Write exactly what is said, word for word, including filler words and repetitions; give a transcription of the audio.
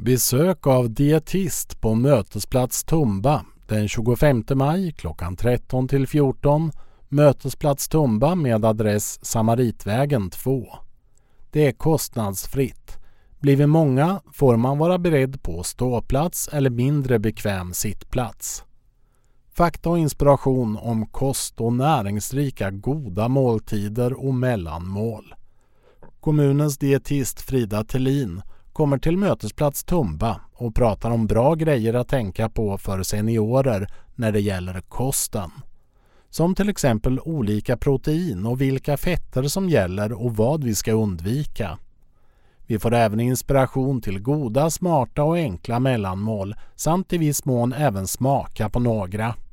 Besök av dietist på Mötesplats Tumba den tjugofemte maj klockan tretton till fjorton. Mötesplats Tumba med adress Samaritvägen två. Det är kostnadsfritt. Blir vi många får man vara beredd på ståplats eller mindre bekväm sittplats. Fakta och inspiration om kost och näringsrika goda måltider och mellanmål. Kommunens dietist Frida Tellin kommer till Mötesplats Tumba och pratar om bra grejer att tänka på för seniorer när det gäller kosten. Som till exempel olika protein och vilka fetter som gäller och vad vi ska undvika. Vi får även inspiration till goda, smarta och enkla mellanmål samt i viss mån även smaka på några.